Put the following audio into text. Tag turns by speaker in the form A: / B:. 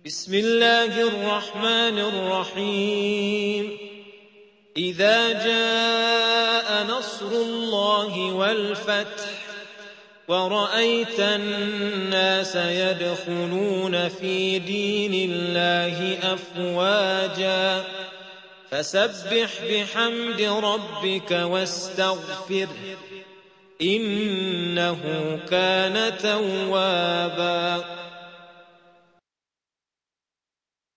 A: بسم الله الرحمن الرحيم إذا جاء نصر الله والفتح ورأيت الناس يدخلون في دين الله أفواجا فسبح بحمد ربك واستغفره إنه كان توابا